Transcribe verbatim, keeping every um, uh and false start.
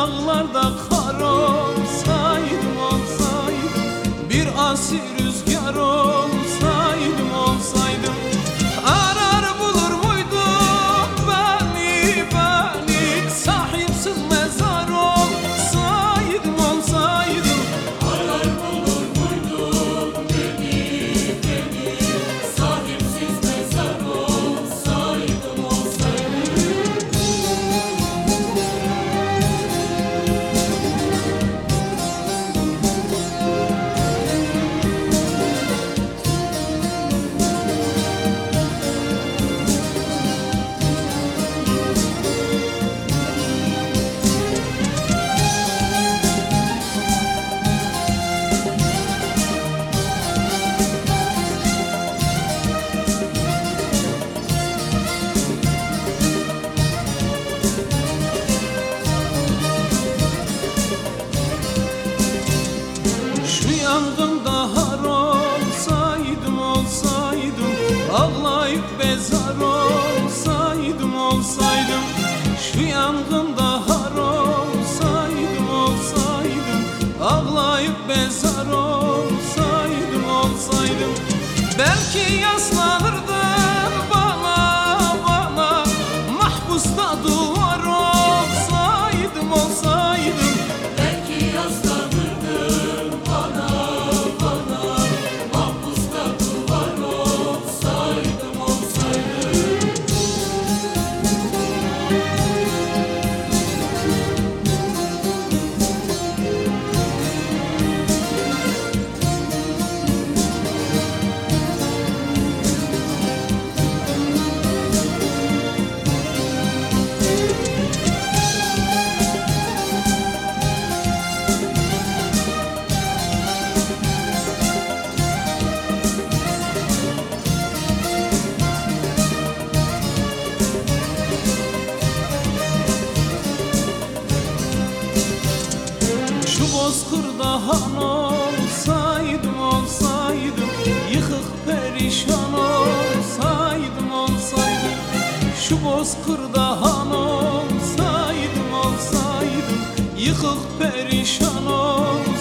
dağlarda kar olsaydım, olsaydım, bir asil rüzgar olsaydım, olsaydım, arar bulur muydum beni, beni, sahipsiz mezar olsaydım, olsaydım. Arar bulur muydun beni, beni, sahipsiz mezar olsaydım, olsaydım. Şu yangında har olsaydım, olsaydım, ağlayıp bezar olsaydım, olsaydım. Şu yangında har olsaydım, olsaydım, ağlayıp bezar olsaydım, olsaydım. Belki yaslanırdın bana, bana, mahpusta duvar olsaydım, olsaydım. Belki yaslanırdın bana, bana, mahpusta duvar olsaydım, olsaydım. Şu bozkırda han olsaydım, olsaydım, yıkık perişan olsaydım, olsaydım. Şu bozkırda han olsaydım, olsaydım, yıkık perişan olsaydım.